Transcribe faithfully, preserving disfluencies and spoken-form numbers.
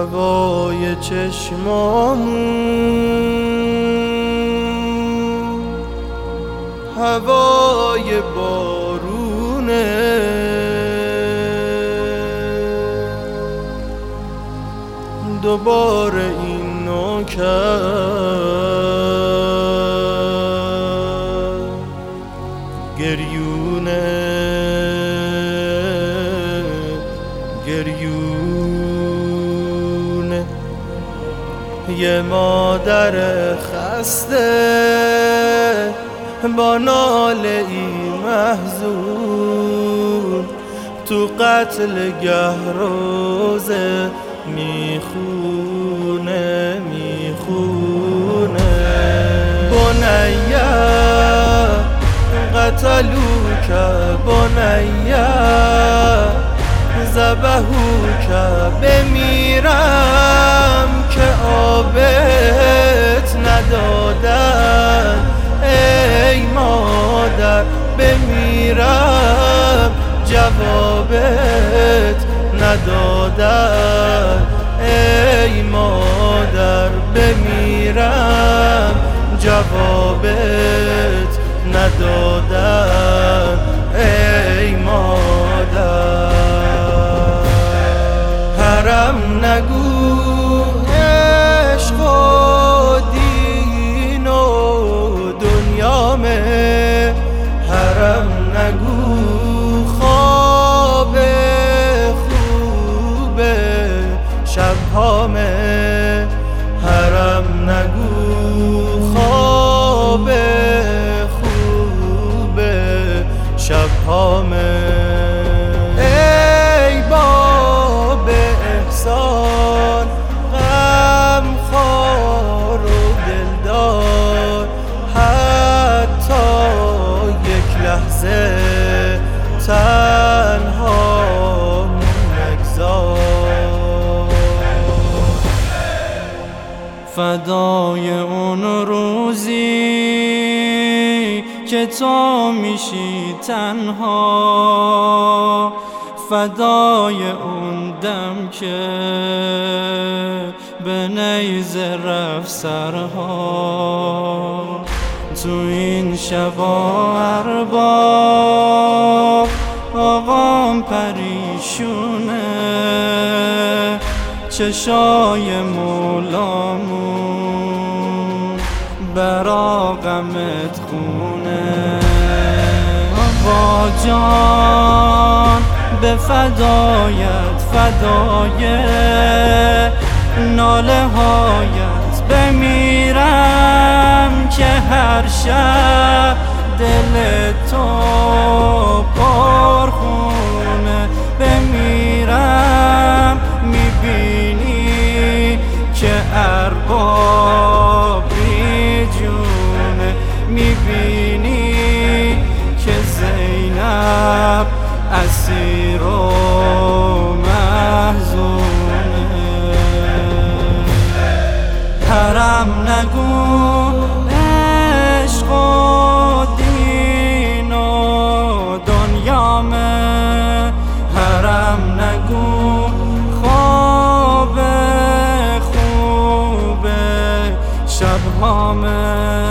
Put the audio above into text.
هوای چشمامون هوای بارونه، دوباره این نوکر گریونه گریونه. یه مادر خسته با ناله ای محزون تو قتل گهروزه میخونه میخونه. بنیا قتلوک بنیا ذبحوک، بمیرم که آبت ندادن ای مادر، بمیرم جوابت ندادن ای مادر، بمیرم جوابت ندادن ای مادر. حرم نگو عشق و دین و دنیامه، حرم نگو خواب خوب شبهامه، حرم نگو خواب خوب شبهامه. ای باب احسان غم خوار و دلدار، حتی یک لحظه تنها نگذار. فدای اون روزی که تو میشی تنها، فدای اون دم که به نیزه رفت سرها. تو این شبا ارباب آقام پریشونه، چشای مولامون برا غمت خونه. آقا جان به فدایت فدای ناله هایت، بمیرم که هر شب دل تو پرخونه. بمیرم میبینی که ارباب بی جونه، میبینی که زینب اسیر و محزونه. حرم نگو عشق و دین و دنیامه، حرم نگو خواب خوب شبهامه.